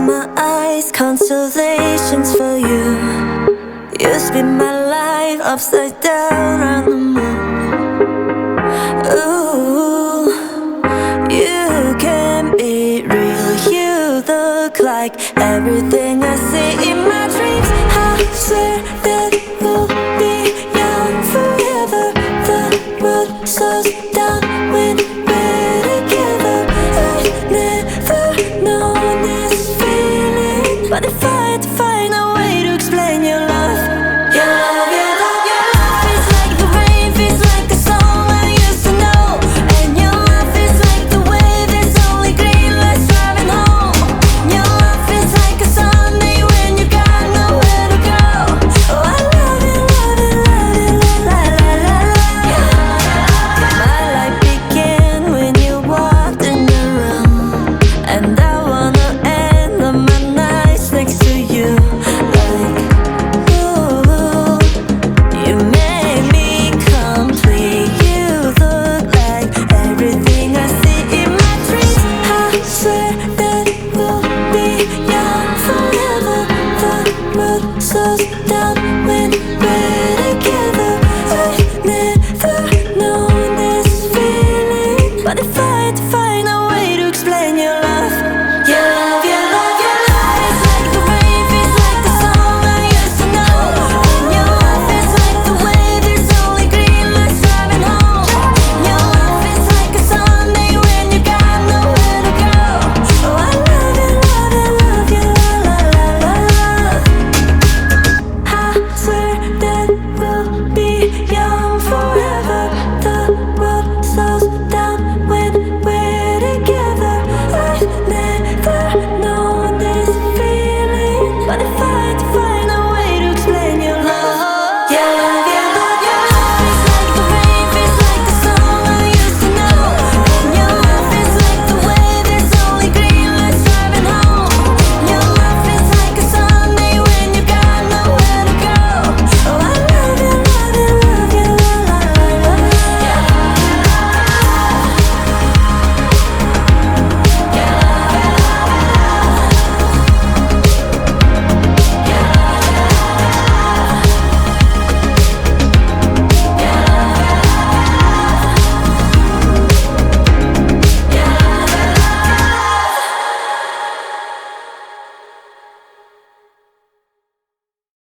my eyes, constellations for you. You spin my life upside down on the moon. Ooh, you can be real. You look like everything I see in my dreams. I swear that we'll be young forever. The world slows down when we're together. I've never known this feeling, but if I had to find a way to explain your love, your love, your love, your love is like the rain, feels like a song I used to know. And your love is like the wave, there's only green lights driving home. Your love is like a Sunday when you got nowhere to go. Oh, I love it, love it, love it, la la la la. My life began when you walked in the room, and I wanna end all my nights next to you. Like, ooh, you made me complete. You look like everything I see in my dreams. I swear that we'll be young forever. The world slows down when we're together. I've never known this feeling, but if I